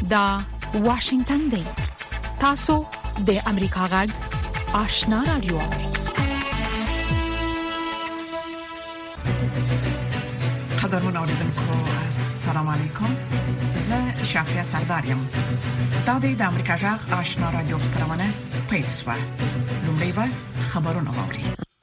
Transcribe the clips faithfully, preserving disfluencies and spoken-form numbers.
دا واشنگتن دی. تاسو د امریکا غږ آشنا رادیو. قدرمن اوریدونکو السلام علیکم. زه شافیا سردارم. دا د امریکا غږ آشنا رادیو خبرونه پیښه. لومړی به خبرونه واوري.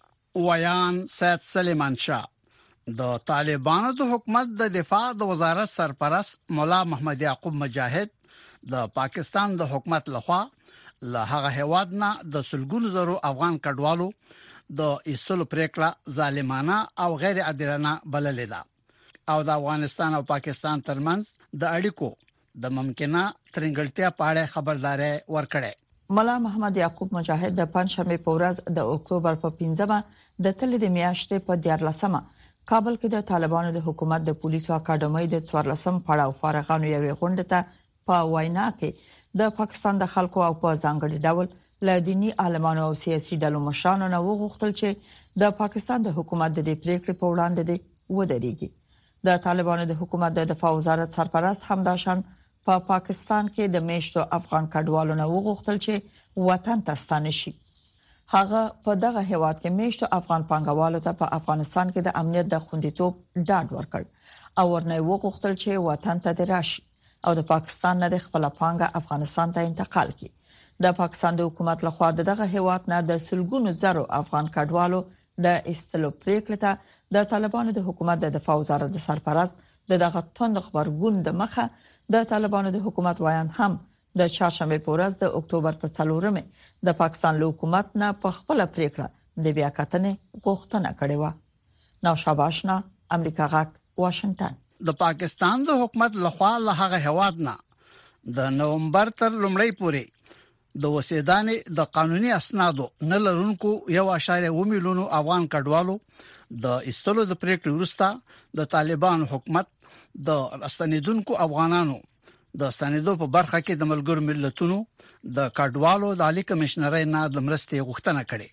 ویان سید سلیمان شاه د طالبانو د حکومت د دفاع د وزارت سرپرست مولا محمد یعقوب مجاهد د پاکستان د حکومت لخوا له هغه هواد نه د سلګونو زرو افغان کډوالو د ایستلو پریکړه ظالمانه او غیر عادلانه بللې ده او د افغانستان او پاکستان ترمنځ د اړیکو د ممکنه ترنګلتیا په اړه خبرداري ورکړه. مولا محمد یعقوب مجاهد د پنځمې په ورځ د اکتوبر په پنځمه د تل د میاشتې په دیارلسمه کابل کې د طالبانو د حکومت د پولیسو اکاډمۍ د څوارلسم پړاو فارغانو یوې غونډه ته په وینا کې د پاکستان د خلکو او په ځانګړي ډول ل دینی عالمانو او سیاسي ډلو مشرانو نه وغوښتل چې د پاکستان د حکومت د پریکړې په وړاندې د ودرېږي. د طالبانو د حکومت د دفاع وزارت سرپرست همداشان په پا پاکستان کې د میشتو افغان کډوالو نه وغوښتل چې وطن ته ستانه شي. هغه په دغه هیواد کې میشتو افغان پانګوالو ته په افغانستان کې د امنیت د خوندیتوب ډاډ ورکړ او ورنه وغوښتل چې وطن ته راشي او د پاکستان نه د خپل پانګه افغانستان ته انتقال کړي. د پاکستان د حکومت لخوا دغه هیواد نه د سلګونو زرو افغان کډوالو د استلو پریکړه ته د طالبانو د حکومت د دفاع وزارت د سرپرست دغه توند خبرګون د مخه د طالبانو د حکومت وایان هم د چهارشنبه په ورځ د اکتوبر په څلورمه د پاکستان له حکومت نه په خپل پریکړه د بیا کتنې غوښتنه کړې و. نو شاباشنا امریکا غاک واشنگټن. د پاکستان د حکومت لخوا له هغه هواد نه د نومبر تر لومړی پورې د وسیدانې د قانوني اسنادو نه لرونکو یو اشاره و میلیونو افغان کډوالو د استلو د پریکړې وروسته د طالبان حکومت د راستنیدونکو افغانانو د ستنیدو په برخه کې د ملګرو ملتونو د کډوالو د عالی کمشنرۍ نه د مرستې غوښتنه کړې.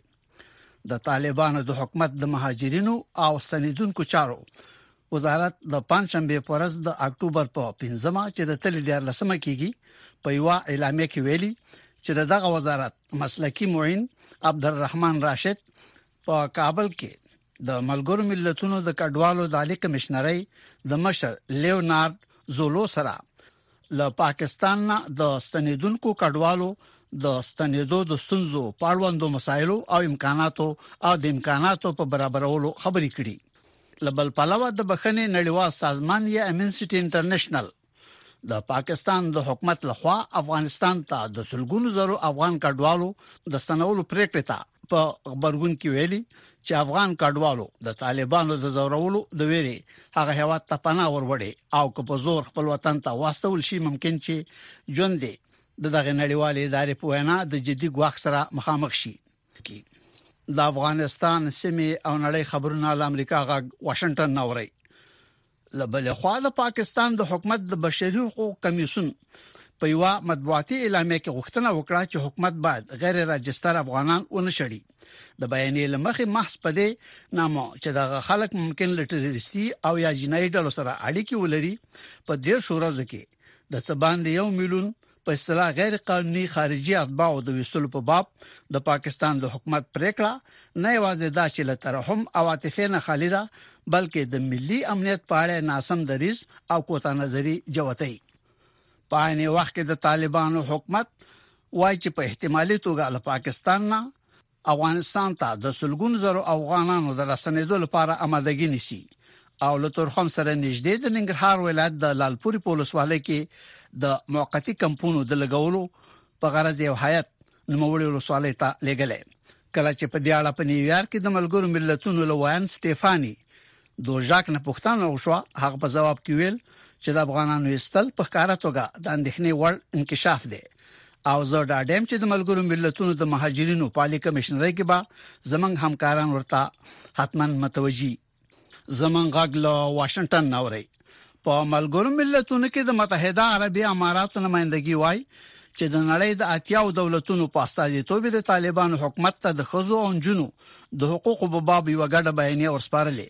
د طالبانو د حکومت د مهاجرینو او ستنیدونکو چارو وزارت د پنځمبه په ورځ د اکتوبر په پنځمه چې د تل دیارلسمه کېږي په یو اعلامیه کې ویلي چې دغه وزارت مسلکی معین عبدالرحمن راشد په کابل کې د ملګرو ملتونو د کډوالو د عالی کمشنرۍ د مشر لیونارد زولو سره له پاکستان نه د ستنیدونکو کډوالو د ستنیدو د ستونزو په اړوندو مسایلو او امکاناتو او د امکاناتو په برابرولو خبرې کړي. لبل پلوه د بخښنې نړیوال سازمان یا امنسټي انټرنیشنل د پاکستان د حکومت لخوا افغانستان ته د سلګونو زرو افغان کډوالو د ستنولو پریکړه ته په خبرګون کې ویلي چې افغان کډوالو د طالبانو د زورولو د ویري هغه هواد ته پناه وروړي او که په زور خپل وطن ته واستول شي ممکن چې ژوند د دغه نړیوالې ادارې په وینا د جدي ګواښ سره مخامخ شي. د افغانستان سیمه او نړۍ خبرونه د امریکا غږ واشنگټن نوري. لبل خو د پاکستان د حکومت د بشري حقوق کمیسیون په یو مطبوعاتي اعلامیه کې غوښتنه وکړه چې حکومت باید غیر راجستر افغانان ونشړي. د بیانیې لمخې محض په دې نامه چې د خلک ممکن لټریستي او یا جنایي ډلو سره اړیکې ولري په دې شورزه کې د څبان یو میلیون په اصطلاح غیر قانوني خارجي اتباع د وصول په باب د پاکستان د حکومت پریکړه نه یوازې دا چې له ترحم او عاطفه نه خالی ده بلکې د ملي امنیت په اړه ناسم دریځ او کوتا نظری جوتای. په عین وخت کې د طالبانو حکومت وایي چې په احتمالي توګه له پاکستان نه افغانستان ته د سلګون زرو افغانانو د رسنیدو لپاره آمادګي نیسي او له تورخم سره نږدې د ننګرهار ولایت د لالپوري پولیسوالۍ کې د موقتی کمپونو د لګولو په غرض یو هیئت نوموړي ولسوالۍ ته لګلې. کله چې په دیاله په نیویارک کې د ملګرو ملتونو لویان سټيفاني دوژاک نه پښتانه وشو هغه په جواب کې ویل چې د افغانانو استل په ښکارا توګه د اندېښنې وړ انکشاف دی او زه دا ډیم چې د ملګرو ملتونو د مهاجرینو پالي کمشنرۍ کې به زمنګ همکاران ورته حتمن متوجي. زمنګ غږ له واشنگټن نوري. په ملګرو ملتونو کې د متحده عربي اماراتو نمائندګي وای چې د نړۍ د اتیاو دولتونو په استازیتوب د طالبانو حکومت ته د خزو او جنو د حقوقو په باب یو غړ بیانیه ورسپارلې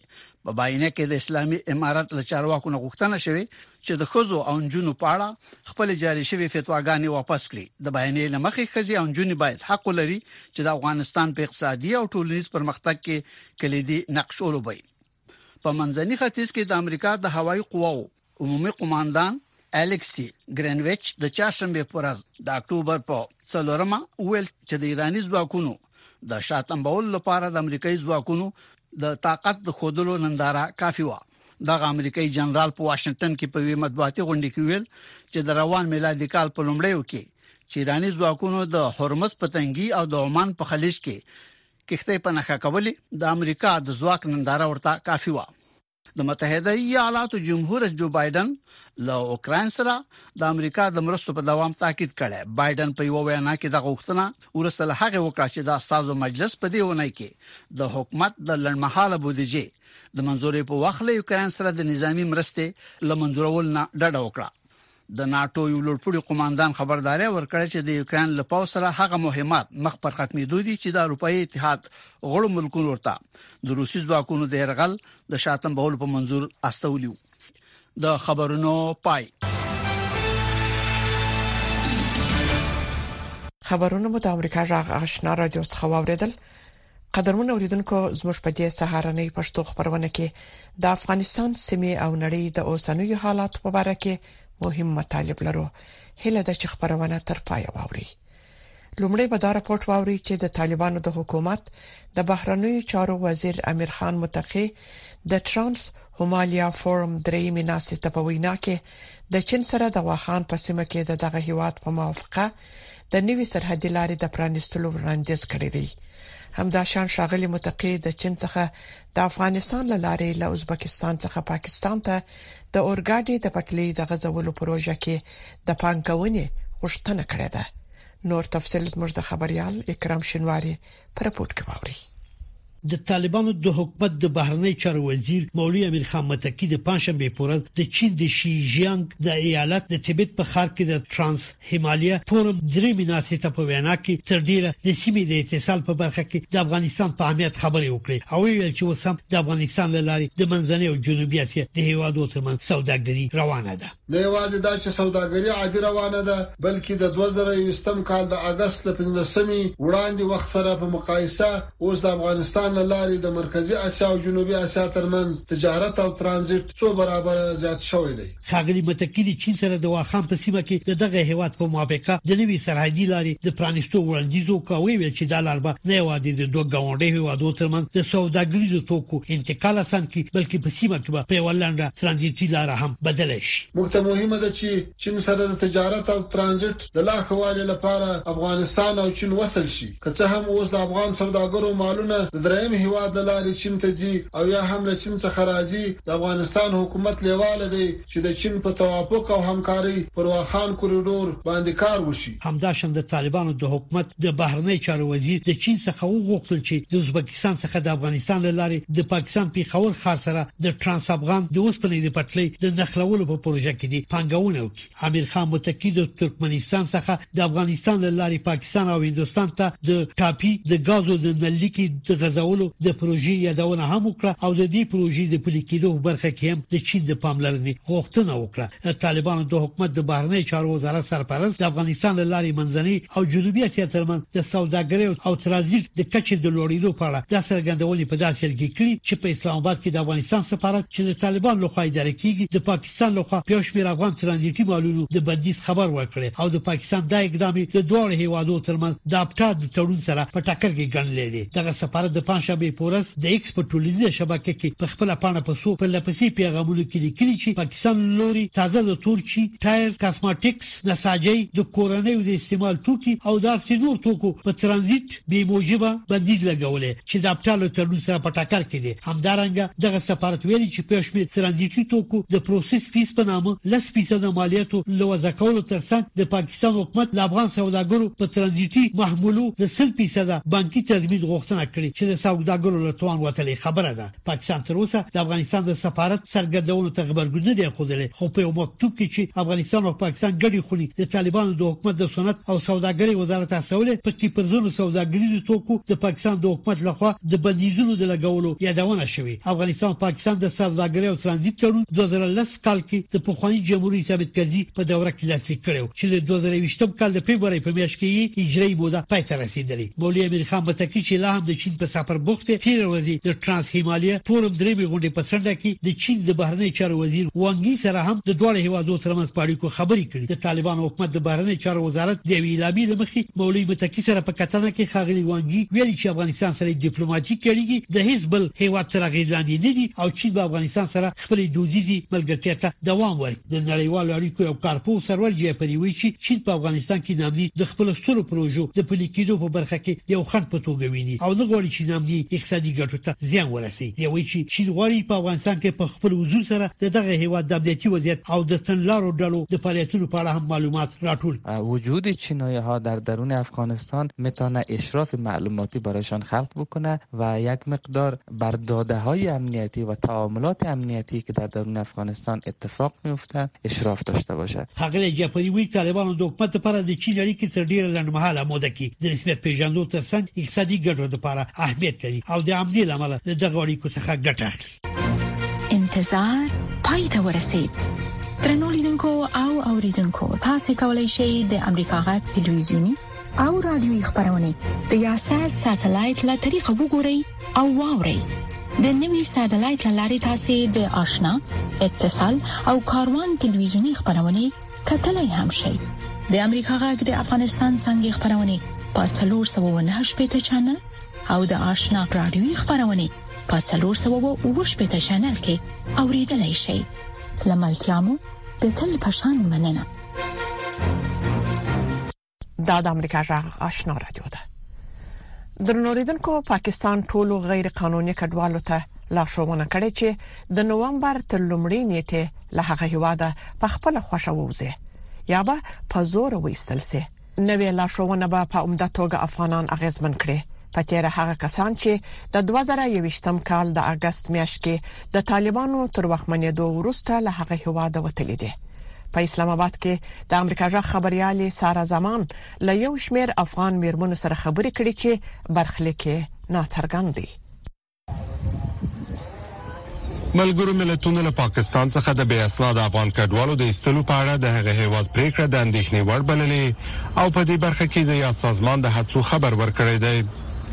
په باینه کې د اسلامي امارات له چارواکو نه غوښتنه شوې چې د خزو او جنونو په اړه خپل جاري شوی فتواګانې واپس کړي. د باینې لمخې خزي او جنونو باید حق لري چې د افغانستان په اقتصادي او ټولنیز پرمختګ کې کلیدي نقش ولوبي. په منځني ختیځ کې د امریکا د هوایي قواو عمومي قوماندان الیکسی ګرینویچ د چاشنبه پر ورځ د اکتوبر په څلورمه ویل چې د ایراني ځواکونو د شاتمبول لپاره د امریکایي ځواکونو د طاقت د خودلو ننداره کافي و. د امریکایي جنرال په واشنگټن کې په وی مطبوعاتي غونډه کې ویل چې د روان میلادي کال په لومړیو کې چې ایراني ځواکونو د هرمز په تنګي او د عمان په خلیج کې کښته په نخښه کولې د امریکا د ځواک ننداره ورته کافي و. د متحده ایالاتو جمهور جو بایدن له اوکران سره د امریکا د مرستو په دوام تاکید کړي. بایدن په یو وینا کې د غوښتنه ورسله هغه وکړه چې د استازو مجلس په دی ونی کې د حکومت د لړمحاله بودیجه د منځوري په وخت له اوکران سره د نظامی مرستې لمنځورول نه ډډه وکړه. د ناتو یو لوړپوړي قوماندان خبرداري ورکړه چې د اوکران له پاو سره هغه مهمات مخ پر ختمېدو دي چې د اروپאי اتحاد غړو ملکونو ورته د روسي ځواکونو د يرغل د شاتم بهول په منزور استولیو. د خبرونو پای خبرونه مو د امریکا جغ آشنا رادیو څخه واوریدل. قدرمن اوریدونکو زموږ په دې سهارنۍ پښتو خبرونه کې د افغانستان سیمه او نړۍ د اوسنوي حالات په اړه کې مهم مطالب لرو. هله د چ خبرونه تر پای واوري. لومړی به دا راپورټ واوري چې د طالبانو د حکومت د بهرنیو چارو وزیر امیر خان متقی د ترانس هومالیا فورم درېمې ناسته په وینا کې د چین سره د واخان په سیمه کې د دغه هیواد په موافقه د نوي سرحدي لارې د پرانیستلو وړاندیز کړی دی. همدا شان شاغلي متقی د چین څخه د افغانستان لارې له ازبکستان څخه پاکستان ته د اورګاډي د پټلۍ د غزولو پروژه کې د پانګونې غوښتنه کړې ده. نور تفصیل زموږ د خبريال اکرام شینواری پر رپورټ کې واوري. د طالبانو د حکومت د بهرنی چارو وزیر مولوی امیر خان متقی د پنځشنبه په ورځ د چین د شیجیانګ د ایالت د تبت په ښار کې د ترانس هیمالیا فورم درېمې ناسته په وینا کې تر ډیره د سیمې د اتصال په برخه کې د افغانستان په اهمیت خبرې وکړې او ویل چې وسم د افغانستان لارې د منځنۍ او جنوبي اسیا د هیوادو ترمنځ سوداګري روانه ده. نه یوازې دا چې سوداګري عادي روانه ده بلکې د دوه زره یوولسم کال د اگست ل پنځمې وړاندې وخت سره په مقایسه اوس د افغانستان لارې د مرکزی اسیا او جنوبي اسیا ترمنځ تجارت او ترانزیت څو برابر زیات شوی دی. خاغلی متقی د چین سره د واخان په سیمه کې دغه هیواد په موافقه د نوي سرحدي لارې د پرانیستو وړاندیز وکوي ویل چې د لاربه نه یوازې د دوه غونډې هیوادو ترمنځ د سوداګریزو توکو انتقال آسان کی بلکې په سیمه کې په ولنډه ترانزیتي لار هم بدل شي. موږ مهمه ده چې چین سره د تجارت او ترانزیت د لا خوالې لپاره افغانستان او چین وصل شي. که څه هم اوس د افغان سوداګرو مالونه د درېم هیواد د لارې چین ته ځي او یا هم له چین څخه راځي. د افغانستان حکومت لیواله دی چې د چین په توافق او همکاري پر واخان کوریډور باندې کار وشي. همداشان د طالبانو د حکومت د بهرنی چارو وزیر د چین څخه وغوښتل چې د ازبکستان څخه د افغانستان لارې د پاکستان په خور خاص سره د ترانس افغان د اوسپنې د پټلۍ د نخلولو په پروژه کې دی پنګونه وکړي. امیر خان متقی د ترکمنستان څخه د افغانستان لارې پاکستان او هندستان ته د ټاپي د غازو د نلیکي د غزولو د پروژې یادونه هم وکړه او د دې پروژې د پلي کېدو برخه کې هم د چین د پاملرنې غوښتنه وکړه. طالبانو د حکومت د بهرنی چارو وزارت سرپرست د افغانستان لارې منځنۍ او جنوبي اسیا ترمنځ د سوداګرۍ او ترانزیت د کچې د لوړېدو په اړه د څرګندونې په داسې لګي کړي چې په اسلام آباد کې د افغانستان سفارت چې د طالبان لخوا اداره کیږي د پاکستان لخوا په شمیر افغان ترانزیتي مالونو د بندیز خبر ورکړي او د پاکستان د اقدام د دوه هیوادو ترمنځ د اپټا د تړون سره په ټاکر کې ګڼل دي. دغه سفارت د پنځشنبه پورس د ایکس په ټولنیزه شبکه کې په خپل پاڼه په سو په لپسې پیغامونو کې لیکلي چې پاکستان لوري تازه د تورچی ټایر کاسمټکس نساجي د کورنۍ د استعمال توکي او د سینور توکو په ترانزیت به موجبه بندیز لګولې چې د اپټالو تړون سره په ټاکر کې دي. همدارنګه دغه سفارت ویلي چې په شمیر ترانزیتي توکو د پروسس فیس په نامه لس فیصد مالیاتو لوځه کولو ترڅنګ د پاکستان حکومت د افغان سوداګرو په ترانزیتي محمولو د سل فیصد بانکي تضمین غوښتنه کړې چې د سوداګرو له توان وتلې خبره ده. پاکستان تر اوسه د افغانستان د سفارت سرګردونو ته خبرګون نه دی خوده، خو په یو مکتوب کې چې افغانستان او پاکستان ګډي خوني د طالبانو د حکومت د صنعت او سوداګرۍ وزارت اسوله په کې پرځونو سوداګریزو توکو د پاکستان د حکومت لخوا د بندیزونو د لګولو یادونه شوې. افغانستان پاکستان د سوداګرۍ او ترانزیت تړون دوه زره لس کال کې د پخوانی جمهوریت ثابت کرزي په دوره کې لاسلیک کړو چې د دوه زره یوولسم کال د فبراير په میاشت کې اجرایي موده پای ته رسیدلی. مولوی امیر خان متکی چې لا هم د چین په سفر بوخته تیر ورځ د ترانس هیمالیا فورم درېمې غونډې په سرډه کې د چین د بهرنی چارو وزیر وانګي سره هم د دوه هیوادو ترمنځ پاړیکو خبرې کړې. د طالبان حکومت د بهرنی چارو وزارت د ویلامي لمخې مولوی متکی سره په کتنه کې خاغلی وانګي ویلي چې افغانستان سره ډیپلوماټیک اړیکې د حزب هیواد تر غیزلاندې نه دي او چې د افغانستان سره خپل دودیزي ملګرتیا ته دوام ورکړي. د نړیوالو اړیکو یو کارپو سرور جعفری وایي چې چین په افغانستان کې نامني د خپل سترو پروژو د پلیکېدو په برخه کې یو خنډ په توګه ویني او نه غواړي چې نامني اقتصادي ګټو ته زیان ورسي. دی وایي چې چین غواړي په افغانستان کې په خپل حضور سره دغه هیواد د امنیتي وضعیت او د تنلارو ډلو د فعالیتونو په اړه هم معلومات راټول. وجود چینایی‌ها در درون افغانستان میتونه اشراف معلوماتی برایشان خلق بکنه و یک مقدار بر داده‌های امنیتی و تعاملات امنیتی که در درون افغانستان اتفاق میفته اشراف داشته باشه. خاغلی جعفری وی طالبانو د حکومت لپاره د چین اړیکې تر ډیره لنډمهاله موده کې د رسمیت پیژندلو ترڅنګ اقتصادي ګټو لپاره اهمیت لري او د عملي لامل د دغه اړیکو څخه ګټه اخلي. انتظار پای ته ورسید. درنو لیدونکو او اوریدونکو تاسو کولی شئ د امریکا غږ ټلویزیونی او رادیوي خبرونه د یاشر ساتلایت له طریقو وګورئ او واورئ. د نوي ساتلایت لارې تاسو د آشنا اتصال او کاروان ټلویزیونی خبرونه کتلای هم شئ. د امریکا غږ د افغانستان څنګه خبرونه په څلور سوه نه شپږ چنل او د آشنا رادیوي خبرونه په څلور سوه اووه شپږ چنل کې اوریدلای شئ. لملتيامو د تل پشان مننه. دا د امریکا غږ آشنا رادیو ده. درنوریدونکو پاکستان ټولو غیر قانوني کډوالو ته لارښوونه کړې چې د نوومبر تر لومړۍ نیټه له هغه هیواده په خپل خوښه ووځي یا به په زور وېستل شي. نوې لارښوونه به په عمده توګه افغانان اغیزمن کړي. په تیر هغه کسان چې د دوه زره یوولسم کال د اگست میاشت کې د طالبانو تر واکمنېدو وروسته له هغه هیواده وتلي دي. په اسلام آباد کې د امریکا ژغ خبريالي سارا زمان له یو شمېر افغان میرمنو سره خبرې کړې چې برخلیک ناڅرګند دي. ملګرو ملتونو له پاکستان څخه د بې اسناد افغان کډوالو د ایستلو په اړه د هغه هیواد پریکړه د اندېښنې وړ بللې او په دې برخه کې د یاد سازمان د هڅو خبر ورکړی دی.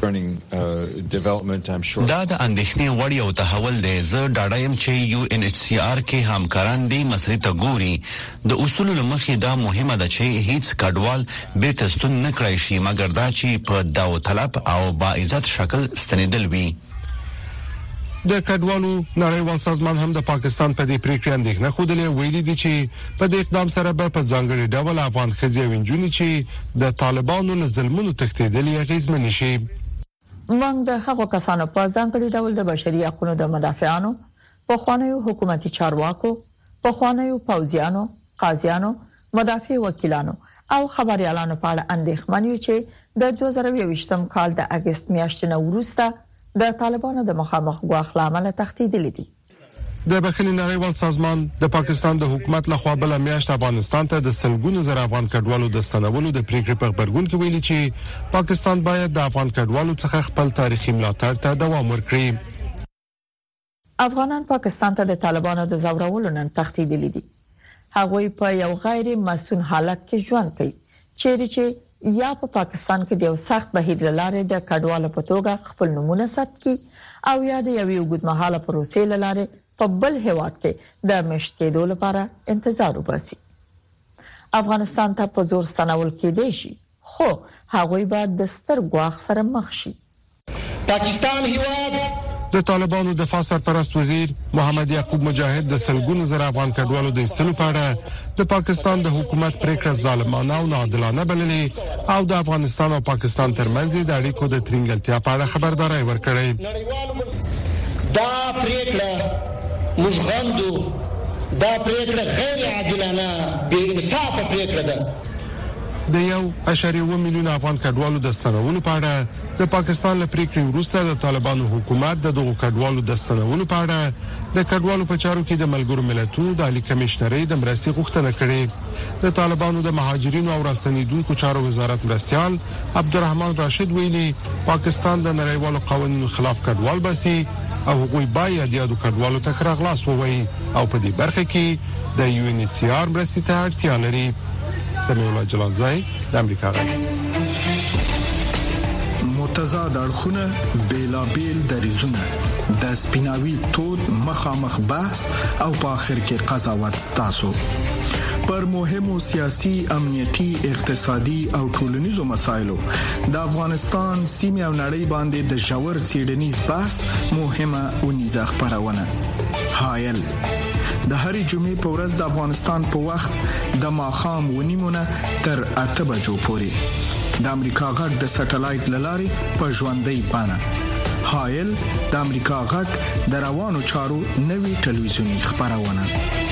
دا د اندېښنې وړ یو تحول دی. زه ډاډه یم چې یو ان ایچ سی آر کې همکاران دې مسلې ته ګوري. د اصولو له مخې دا مهمه ده چې هیڅ کډوال بیرته ستون نه کړای شي مګر دا چې په داوطلب او با عزت شکل ستنېدل وي. د کډوالو نړیوال سازمان هم د پاکستان په دې پریکړه اندېښنه خوده ویلي دي چې په دې اقدام سره به په ځانګړي ډول افغان ښځې او نجونې چې د طالبانو له ظلمونو تښتېدلي اغېزمن شي. موږ د هغو کسانو په ځانګړي ډول د بشري حقوقو د مدافعانو، پخوانیو حکومتي چارواکو، پخوانیو پوځیانو، قاضیانو، مدافع وکیلانو او خبريالانو په اړه اندېښمن یو چې د دوه زره یوولسم کال د اگست میاشتې نه وروسته د طالبانو د مخامخ ګواښ لامل تښتېدلي دي. د بخښنې نړیوال سازمان د پاکستان د حکومت لخوا بل میاشت افغانستان ته د سلګونو زره افغان کډوالو د ستنولو د پریکړې په خبرګون کې ویلي چې پاکستان باید د افغان کډوالو څخه خپل تاریخي ملاتړ ته دوام ورکړي. افغانان پاکستان ته د طالبانو د زورولو نن تښتېدلي دي. هغوی په یو غیر مسؤل حالت کې ژوند کوي چیرې چې یا په پا پاکستان کې د یو سخت بهیر لاره د کډوالو په توګه خپل نمونه ثبت کړي او یا د یو اوږدمهاله پروسې لاره په بل هیواد کې د مشت کېدو لپاره انتظار وباسي. افغانستان ته په زور ستنول کېدای شي خو هغوی به د ستر ګواښ سره مخ شي. پاکستان هیواد د طالبانو دفاع سرپرست وزیر محمد یعقوب مجاهد د سلګونو زره افغان کډوالو د ایستلو په اړه د پاکستان د حکومت پریکړه ظالمانه او ناعادلانه بللې او د افغانستان او پاکستان ترمنځ د اړیکو د ترنګلتیا په اړه خبرداري ورکړې. دا پریکړه موږ غندو. دا پریکړه غیر عادلانه، بې انصافه پریکړه ده. د یو اشاریه و میلیون افغان کډوالو د ستنولو په اړه د پاکستان له پریکړې وروسته د طالبانو حکومت د دغو کډوالو د ستنولو په اړه د کډوالو په چارو کې د ملګرو ملتونو د عالی کمشنرۍ د مرستې غوښتنه کړې. د طالبانو د مهاجرینو او راستنیدونکو چارو وزارت مرستيال عبدالرحمن راشد ویلي پاکستان د نړیوالو قوانینو خلاف کډوال باسي او هغوی باید یادو کډوالو ته خلاص ووایي او په دې برخه کې د یو ان ایچ سی آر مرستې ته اړتیا لري. سمیع الله جلالزای د امریکا غږ. متضاد اړخونه بیلابیل دریزونه د سپیناوي تود مخامخ بحث او په اخر کې قضاوت ستاسو پر مهمو سیاسي، امنیتي، اقتصادي او ټولنیزو مسایلو د افغانستان سیمه او نړۍ باندې د ژور څېړنیز بحث مهمه ونیزه خبرونه. هایل د هرې جمعې په ورځ د افغانستان په وخت د ماښام ونیمونه تر اته بجو پورې د امریکا غږ د سټلایټ لارې په ژوندۍ بڼه. هایل د امریکا غږ د روانو چارو نوي ټلویزیونی خبرونه.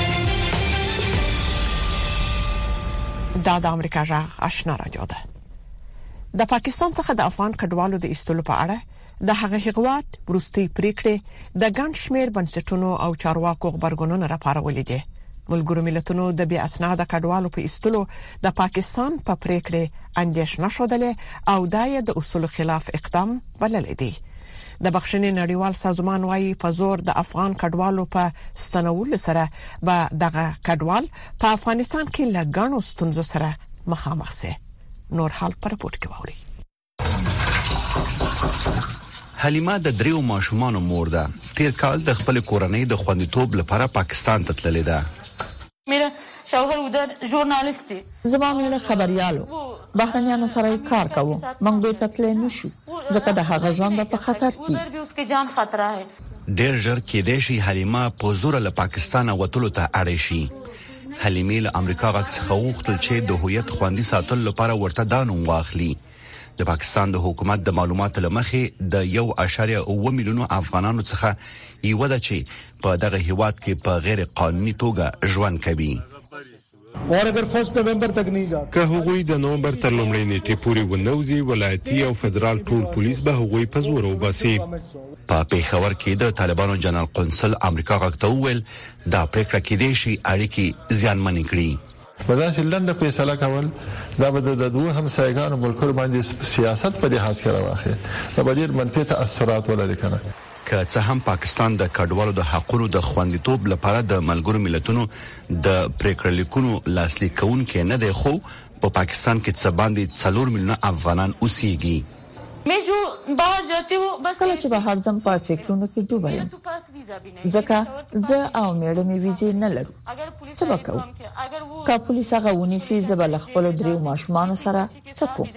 دا د امریکا غږ آشنا رادیو ده. د پاکستان څخه د افغان کډوالو د ایستلو په اړه د هغه هغوات وروستي پریکړې د ګڼ شمېر بنسټونو او چارواکو خبرګونونو راپارولې دي. ملګرو ملتونو د بیا اسناد کډوالو په ایستلو د پاکستان په پریکړې اندېښنه شودلې او دای د اصول خلاف اقدام بللې دي. د بخښنې نړیوال سازمان وايي په زور د افغان کډوالو په ستنولو سره به دغه کډوال په افغانستان کې لګڼو ستونزو سره مخامخ شي. نور حال پر رپورت کې ووري. حلیمه د دریو ماشومانو مور ده. تیر کال د خپل کورنۍ د خوندیتوب لپاره پاکستان ته تللې ده. میرا شوهر ودر ژورنالیسټي زموږ خبريالو بهرنیانو سره کار کوو. موږ به تتلې نشو ځکه د هغه ژوند په خطر کې. ودر به اسکه جان خطر ہے. ډېر ژر کې د شي حلیمه په زور له پاکستان وتلو ته اړ شي. حلیمه له امریکا غږ څخه وغوښتل چې د هویت خوندي ساتلو لپاره ورته دانو واخلي. د پاکستان د حکومت د معلوماتو لمخې د یو اشاریه اوه میلیونو افغانانو څخه یو د چې په دغه هیواد کې په غیر قانوني توګه ژوند کوي. اور اگر فرسٹ نومبر تک نہیں جاتا که هغوی د نومبر تر لومړۍ نیټې پورې ونوځي ولایتي او فدرال ټول پولیس به هغوی په زور وباسي. په پیښور کې د طالبانو جنرال قونسل امریکا غږ ته وویل دا پریکړه کې د شي اړیکې زیانمنې کړي. وداسې لنډه فیصله کول دا به د دوه همسایګانو ملکونو باندې سیاست په لحاظ کې راوخی دا به ډېر منفي تاثیرات ولري کنه. که څه هم پاکستان د کډوالو د حقوقو د خوندیتوب لپاره د ملګرو ملتونو د پریکړې لیکونو لاسلیک کوونکې نه دی، خو په پاکستان کې څه باندې څلور میلیونه افغانان اوسېږي. मैं जो बाहर जाती हूँ बस کله چې بهر ځم په فکرونو کې ډوبه یم ځکه زه او میړه مې ویزې نه لرو. څه وکړو؟ که پولیس هغه ونیسي زه به له خپلو دریو ماشومانو سره څه کوم؟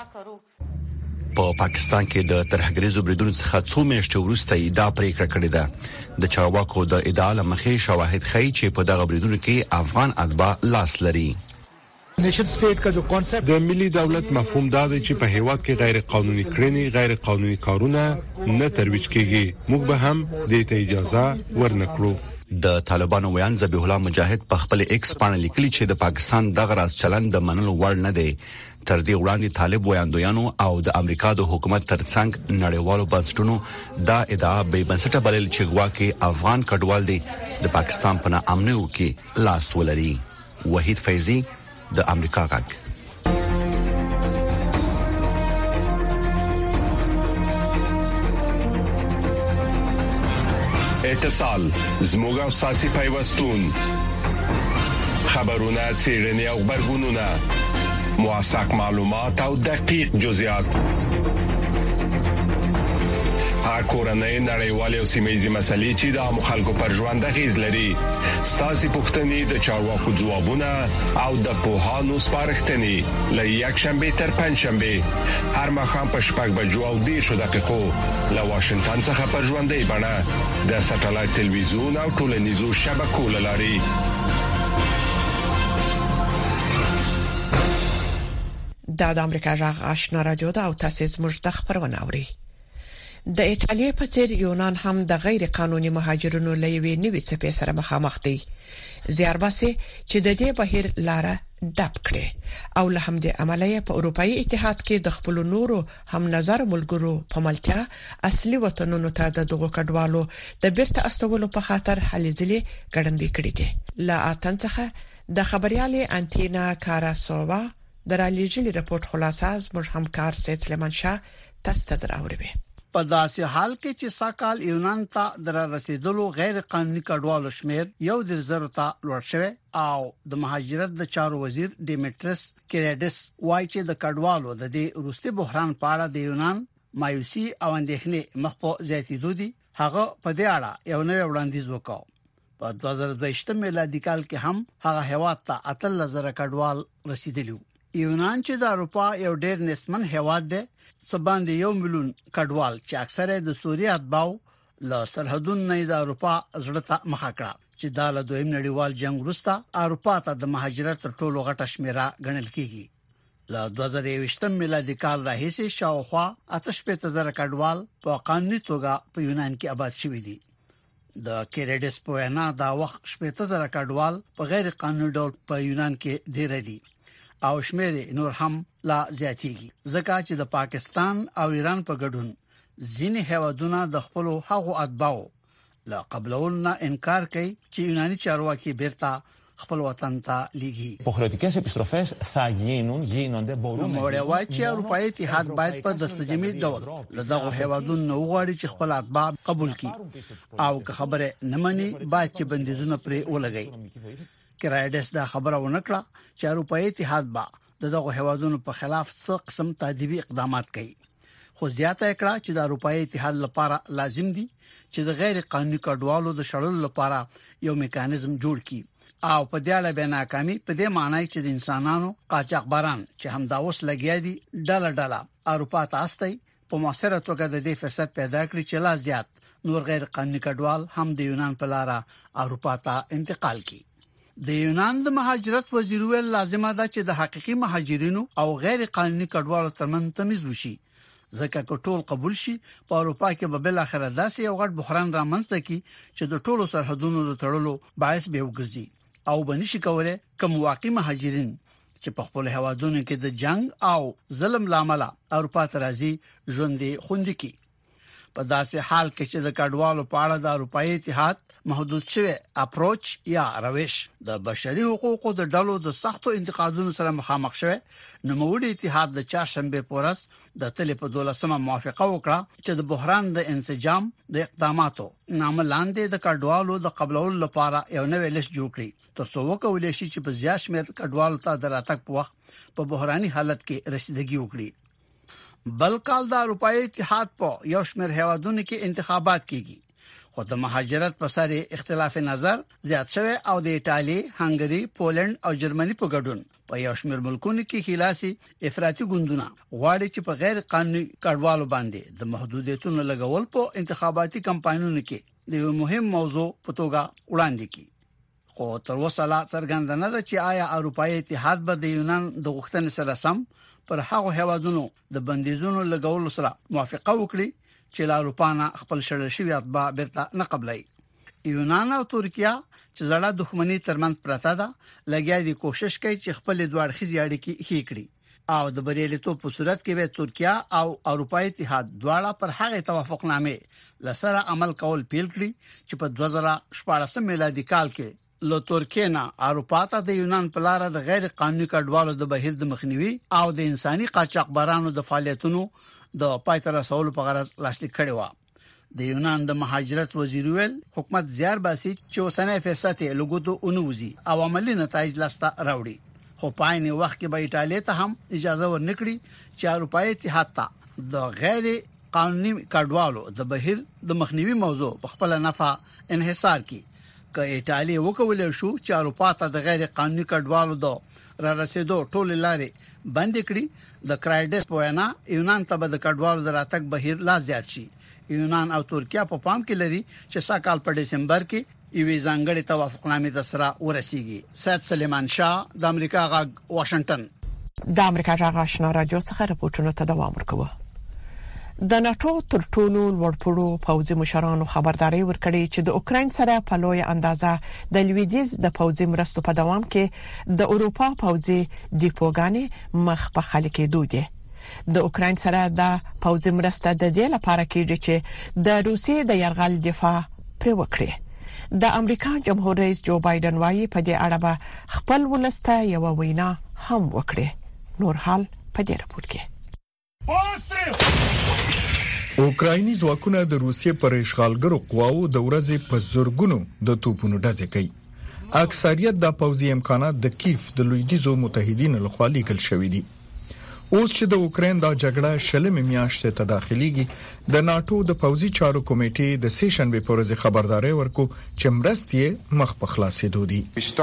په پاکستان کې د ترهګریزو بریدونو څخه څو میاشتې وروسته دا پریکړه کړې ده. د چارواکو د ادعا له مخې شواهد ښیي چې په دغه بریدونو کې افغان اتباع لاس لري. نیشن سټیټ کا جو کانسپټ د ملي دولت مفهوم دا دی چې په هیواد کې غیر قانوني کړنې غیر قانوني کارونه نه ترویج کیږي. موږ به هم دې ته اجازه ورنکړو. د طالبانو ویان ذبیح الله مجاهد په خپل ایکس باندې لیکلي چې د پاکستان دغه راز چلند د منلو وړ نه دی. تر دې وړاندې طالب ویاندویانو او د امریکا د حکومت ترڅنګ نړیوالو بنسټونو دا ادعا به بنسټه بلل چې ګواکې افغان کډوال دي د پاکستان په ناامنیو کې لاس ولري. وحید فیضی د امریکا غږ. اتصال زموږ او ساسي پیوستون خبرونه چیرنی او خبرګونونه موثق معلومات او دقیق جزئیات هر کورنۍ نړیوالې او سیمه‌یزې مسلې چې د خلکو پر ژوند اغیز لري ستاسو پوښتنې د چارواکو ځوابونه او د پوهانو سپارښتنې له یک شنبه تر پنځ شنبه هر مخام په شپږ بجو او دېرش دقیقو له واشنگټن څخه پر ژوندۍ بڼه د سټلایټ ټلویزیون او ټولنیزو شبکو لاري. دا د امریکا غږ آشنا رادیو ده او تاسو زموږ د خبرونه اورئ. د ایټالیا په څیر یونان هم د غیر قانوني مهاجرونو لوي نوي څپې سره مخامخ دي. زیارباسي چې د دې بهیر لاره ډب کړي او له همدې عملیه په اروپאי اتحاد کې د خپل نورو هم نظر ملګرو په ملتیا اصلي وطنونو ته د دغو کډوالو د بیرته استولو په خاطر هلې ځلې ګړندې کړې دي. لا اتن څخه د خبريالي انټینا کاراسووا درالیجلی رپورت خلاصه از موږ همکار سید سلیمان شاه تاسو ته دراوړي. په داسې حال کې چې ساکال یونان ته در رسیدلو غیر قانوني کډوالو شمیر یو د زرو ته لوړ شوی او د مهاجرت د چارو وزیر ډیمیټرس کریډس وایي چې د کډوالو د دې روسي بحران په اړه د یونان مایوسي او اندېښنې مخ په زیاتېدو دي. هغه په دې اړه یو نوې وړاندیز وکړ. په دوه زره دوه میلادي کال کې هم هغه هیواد ته اتل زره کډوال رسیدلی. یونان چې د اروپا یو ډېر نسبن هیواد دی، سباند یو میلیون کډوال چې اکثره د سوریه اتباو له سرحدونو نه د اروپا زړه ته مخه کړه چې د دویم نړیوال جنگ وروسته اروپا ته د مهاجرت تر ټولو غټه شمیره ګڼل کیږي. له دوه زره یو میلادي کال راهیسې شاوخوا آتش په زره کډوال په قانوني توګه په یونان کې آباد شوي دي. د کریډس په وینا دا وخت شپږ زره کډوال په غیر قانوني ډول په یونان کې ډیر دي او شمیر نور هم لا زیاتېږي ځکه چې د پاکستان او ایران په ګډون ځینې هیوادونه د خپل حقوقو اتباو لا قبلولنا انکار کوي چې یوناني چارواکي بیرته خپل وطن ته لیږي. Υποχρεωτικές επιστροφές θα γίνουν, γίνονται, μπορούν να γίνουν. موږ چې اروپאי اتحاد باید په دستجمي ډول لږه هیوادونو وغواړي چې خپل اتباع قبول کړي او که خبره نه مني باید چې بندیزونه پرې ولګي. کریډس دا خبره ونکړه چې اروپאי اتحاد با دغه هیوادونو په خلاف څه قسم تادیبي اقدامات کوي. خو زیاته کړه چې د اروپאי اتحاد لپاره لازم دي چې د غیر قانوني کډوالو د شړلو لپاره یو میکانیزم جوړ کړي او په دې اړه به ناکامي په دې معنی چې د انسانانو قاچاقبران چې همدا اوس لګیا دي ډله ډله اروپا ته استي په موثره توګه د دې فرصت پیدا کړی چې لا زیات نور غیر قانوني کډوال هم د یونان په لار اروپا ته انتقال کړي. د یونان د مهاجرت وزیر ویل لازمه ده چې د حقيقي مهاجرینو او غیر قانوني کډوالو ترمن تمیز وشي ځکه که ټول قبول شي په اروپا کې به بل اخر داسې یو غټ بحران رامنځته کی چې د ټولو سرحدونو د تړلو باعث به وګرځي او بنشي کوله کوم واقعي مهاجرین چې په خپل هوادونو کې د جنگ او ظلم لامل اروپا ته راځي ژوند خوندي کی. په داسې حال کې چې د کډوالو په اړه د اروپאי اتحاد محدود شوی اپروچ یا روش د بشري حقوقو د ډلو د سختو انتقادونو سره مخامخ شوی، نو موږ اتحاد د چاشنبه پورس د تل په دولسمه موافقه وکړه چې د بحران د انسجام د اقداماتو نامه لاندې د کډوالو د قبولولو لپاره یو نوې لیست جوړ کړي ترڅو وکولای شي چې په زیات شمېر کډوالو ته دراتک په وخت په بحراني حالت کې رسیدګي وکړي. بل کال د اروپאי اتحاد په یو شمېر هیوادونو کې انتخابات کیږي، خو د مهاجرت په سر اختلاف نظر زیات شوی او د ایتالیا، هنګری، پولند او جرمني په ګډون په یو شمېر ملکونو کې خلاصي افراطي ګوندونه غواړي چې په غیر قانوني کډوالو باندې د محدودیتونو لګول په انتخاباتي کمپاینونو کې د یو مهم موضوع په توګه وړاندې کړي. خو تر اوسه لا څرګنده نه ده چې آیا اروپאי اتحاد به د یونان د غوښتنې سره سم پر هغه هیوادونو د بندیزونو لګولو سره موافقه وکړي چې له اروپا نه خپل شړل شوی اتباع بیرته نه قبلای. یونان او ترکیه چې زړه دښمنی ترمنځ پراته ده لګیا دي کوشش کوي چې خپل دوه اړخیزې اړیکې ښې کړي او د بریالیتوب په صورت کې به ترکیه او اروپאי اتحاد دواړه پر هغه توافقنامه لسره عمل کول پیل کړي چې په دوه زره شپږ میلادي کال کې له ترکیه نه اروپا ته د یونان په لار د غیر قانوني کډوالو د بهیر د مخنیوي او د انساني قاچاقبرانو د فعالیتونو د پایته رسولو په غرض لاسلیک کړي و. د یونان د مهاجرت وزیر ویل حکومت زیار باسي چې اوسنۍ فرصت لګوتو اونوزي او عملی نتایج لاسته راوړي، خو پایني وخت کې به ایتالیا ته هم اجازه ورنکړي چې اروپאי اتحاد ته د غیر قانوني کډوالو د بهیر د مخنیوي موضوع په خپل نفع انحصار کړي. که ایتالیا وکولای شو چې اروپا ته د غیر قانوني کډوالو د را رسیدو ټول لارې بند کړي، د کرایډس په وینا یونان ته د کډوالو د راتګ بهیر لا زیات شي. یونان او ترکیه په پام کې لري چې ساکال په دسمبر کې یوې ځانګړې توافقنامې ته سره ورسیږي. سید سلیمان شاه د امریکا غږ واشنگټن. د امریکا غږ آشنا رادیو څخه راپورټونه ته دوام ورکوي. د ناتو تر ټولو لوړپوړو پوځي مشرانو خبرداري ورکړې چې د اوکرين سره په لوی اندازه د لویدیز د پوځي مرستو په دوام کې د اروپا پوځي دیپوګانې مخ په خلک کې دوی د اوکرين سره د پوځي مرسته د دې لپاره کېږي چې د روسیې د يرغل دفاع پر وکړي. د امریکا جمهور رئیس جو بایدن وايي په دې اړه به خپل ولسته یو وینا هم وکړي. نور حال په دې راپور کې. اوکرایني ځواکونه د روسیې پر اشغالګرو قواو د ورځې په زورګونو د توپونو ډزې کوي. اکثریت د پوځي امکانات د کیف د لویدیزو متحدینو لخوا لیکل شوې دي. اوس چې د اوکرين د جګړه شلمې میاشتې ته داخليږي، د ناتو د پوځي چارو کمیټې د سیشن به پرځ خبرداري ورکو چې مرستې مخ په خلاصېدو دي.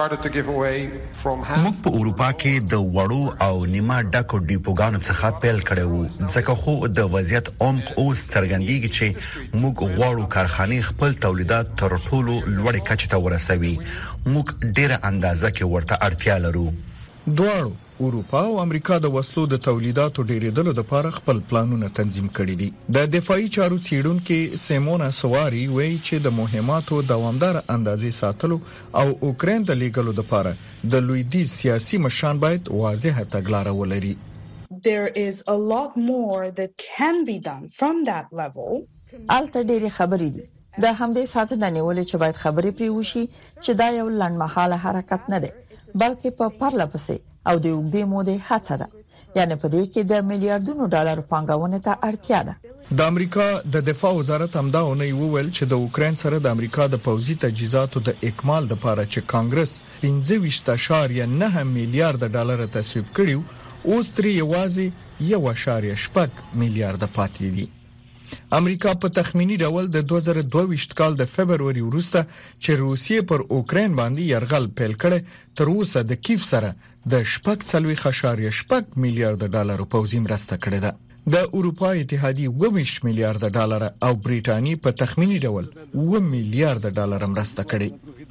موږ په اروپا کې د وړو او نیمه ډکو ډیپوګانو څخه پیل کړو، ځکه خو د وضعیت عمق اوس څرګندېږي چې موږ غواړو کارخانې خپل تولیدات تر ټولو لوړې کچې ته ورسوي. موږ ډېره اندازه کې ورته اړتیا لرو. دواړو اروپا او امریکا د وسلو د تولیداتو ډیرېدلو لپاره خپل پلانونه تنظیم کړي دي. د دفاعي چارو څېړونکو سیمونا سواری وایي چې د مهماتو دوامدار اندازې ساتلو او اوکرين د لیګلو لپاره د لویدیز سیاسي مشان باید واضحه تګلارې ولري. There is a lot more that can be done from that level. الته ډېری خبرې دي. د همدې ساتنه نیولې چې باید خبرې پری وشي چې دا یو لنډمحاله حرکت نه دی، بلکې په پرله پسې او د وګړي مودې هڅه ده. یعنی په دې کې د میلیارډونو ډالر پانګونه ته اړتیا ده. د امریکا د دفاع وزارت همداونه وویل چې د اوکرين سره د امریکا د پوځي تجهیزاتو د اکمال لپاره چې کانګرس پنځه ویشت اعشاریه نه میلیارډ ډالر تصویب کړیو، اوس ترې یوازې یو اعشاریه شپږ میلیارډ پاتې دي. امریکا په تخمینی ډول د دوه زره دوه ویشت کال د فبرवरी وروسته چې روسیې پر اوکرين باندې يرغل پیل کړ، تر اوسه د کیف سره د شپږ څلوي خشاریه شپږ میلیارډ ډالر پوځي مرسته کړې ده. د اروپا اتحادیه اوه ویشت میلیارډ ډالر او برېټانیا په تخمینی ډول اوه میلیارډ ډالر مرسته کړې.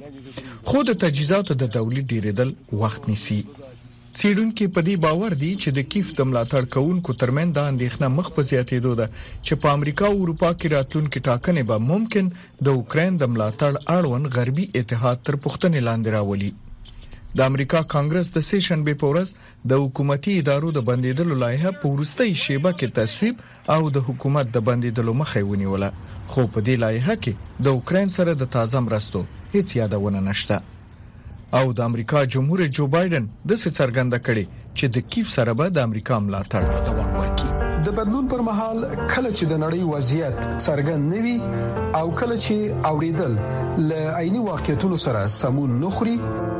خو د تجهیزاتو د تولید ډیرېدل وخت نیسي. څېړونکو په دې باور دي چې د کیف د ملاتړ کوونکو ترمن د اندېښنه مخ په زیاتېدو ده چې په امریکا او اروپا کې راتلونکي ټاکنې به ممکن د اوکرين د ملاتړ اړوند غربي اتحاد تر پوښتنې لاندې راولي. د امریکا کانګرس د سیشن به پورس د حکومتي ادارو د بندیدلو لایحه په ورستۍ شیبه کې تصویب او د حکومت د بندیدلو مخه ونیوله، خو په دې لایحه کې د اوکرين سره د تازه مرستو هیڅ یادونه نشته. او د امریکا جمهور جو بایدن د څرګنده کړي چې د کیف سره به د امریکا ملاتړ ته دوام ورکړي. د بدلون پر مهال کله چې د نړۍ وضعیت څرګند نوي او کله چې اوریدل ل عیني واقعیتونو سره سمون نخري،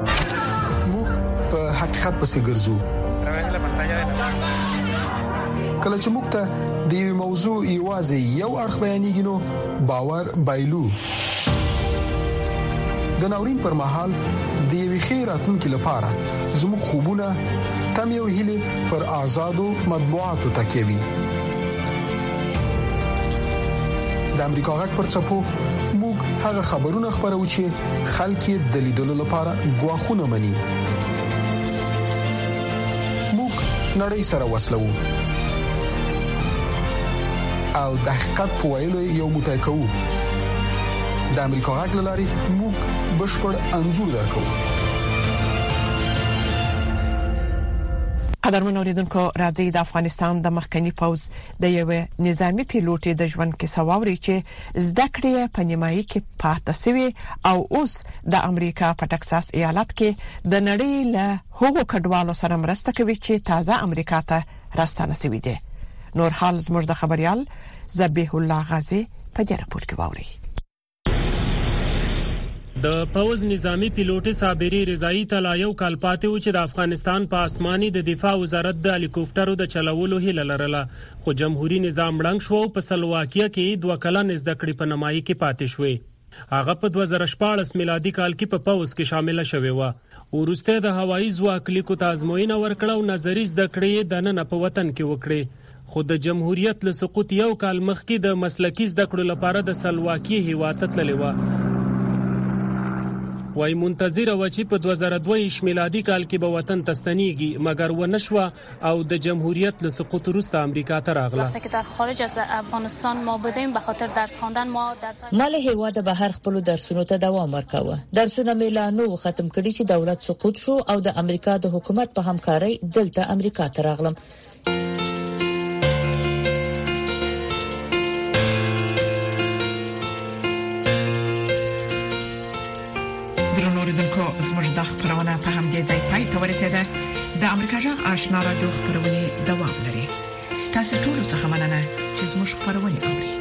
موږ په حقیقت پسې ګرځو. کله چې موږ ته د یو موضوع یوازې یو اړخ بیانېږي نو باور بایلو. د ناورین پر مهال د یوې خیراتونکو لپاره زموږ خوبونه تم یو هیله پر آزادو مطبوعاتو تکیوي. د امریکا غږ پر چپو موږ هغه خبرونه خبرو چې خلک د لیدلو لپاره غواخونه مني. موږ نړۍ سره وسلو او د حقیقت په ویلو یو متای کوو. د امریکا غږ لاري موږ بشپړ انزور درکو. قدرمن اوریدونکو، راځي د افغانستان د مخکنی پوز د یو نظامی پیلوټ د ژوند کې سواوري چې زده کړې په نیمایي کې پاتې سوی او اوس د امریکا په ټکساس ایالت کې د نړۍ له هغو کډوالو سره مرسته کوي چې تازه امریکا ته راستانه سوي دي. نور حال زموږ د خبريال ذبیح الله غازی په دې راپور کې واوري. د پوز نظامی پیلوټ صابری رضایی تلا یو کال پاتې و چې د افغانستان په آسماني د دفاع وزارت د هلیکوپټرو د چلولو هیله لرله، خو جمهوریت نظام ړنګ شو او په سلواکیا کې دوه کلن زده کړې په نمایي کې پاتې شوې. هغه په دوه زره شپاړس میلادي کال کې په پوز کې شامل شوې و. ورسته د هوایي ځواک لیکو تازموینه ورکړه او نظری زده کړې د نن په وطن کې وکړې. خو د جمهوریت له سقوط یو کال مخکې د مسلکی زده کړو لپاره د سلواکیا هیواد ته تللی و. وای منتظر و چې په دوه زره دوه میلادي کال کې به وطن تستنیږي مګر ونشوه او د جمهوریت له سقوط وروسته امریکا ته راغله. وقتی که در خارج از افغانستان ما بودیم به خاطر درس خواندن ما درس مال هیواد بهر خپل درسونو ته دوام ورکاوه. درسونه میلانو ختم کړي چې دولت سقوط شو او د امریکا د حکومت په همکارۍ دلته امریکا ته راغلم. زموږ د خبرونه په هم دې ځای پای ته ورسېده. د امریکا جغ آشنا رادیو خبرونه دوام لري. ستاسو ټول څه مننه چې زموږ خبرونه اوري.